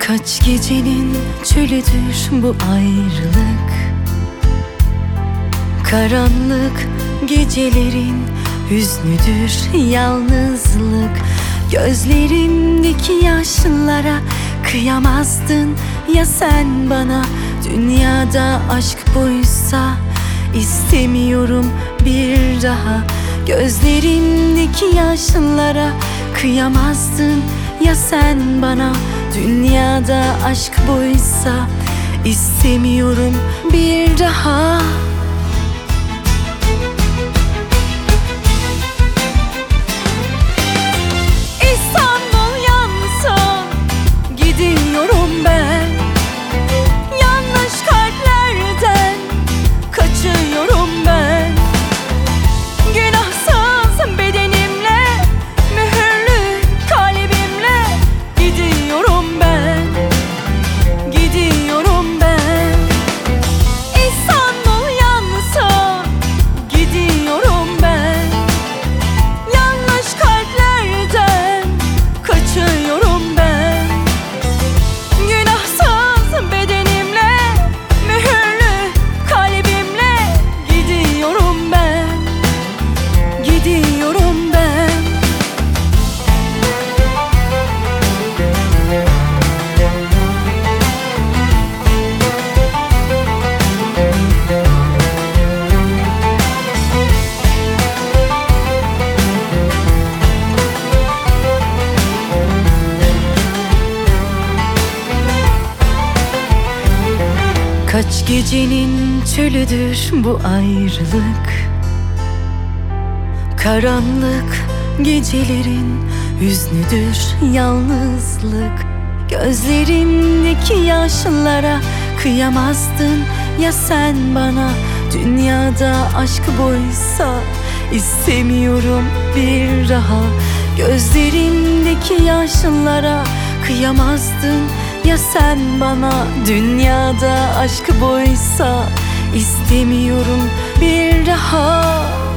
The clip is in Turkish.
Kaç gecenin çölüdür bu ayrılık, karanlık gecelerin hüznüdür yalnızlık. Gözlerimdeki yaşlara kıyamazdın ya sen bana. Dünyada aşk buysa istemiyorum bir daha. Gözlerimdeki yaşlara kıyamazdın ya sen bana. Dünyada aşk buysa istemiyorum bir daha. İstanbul yansın, gidiyorum ben. Yanlış kalplerden kaçıyorum ben. Günahsız bedenimle, mühürlü kalbimle gidiyorum ben. Gidiyorum ben. İstanbul yansın, gidiyorum ben. Yanlış kalplerden kaçıyorum ben. Günahsız bedenimle, mühürlü kalbimle gidiyorum ben. Gidiyorum ben. Kaç gecenin çölüdür bu ayrılık, karanlık gecelerin hüznüdür yalnızlık. Gözlerimdeki yaşlara kıyamazdın ya sen bana. Dünyada aşk buysa istemiyorum bir daha. Gözlerimdeki yaşlara kıyamazdın ya sen bana. Dünyada aşk buysa istemiyorum bir daha.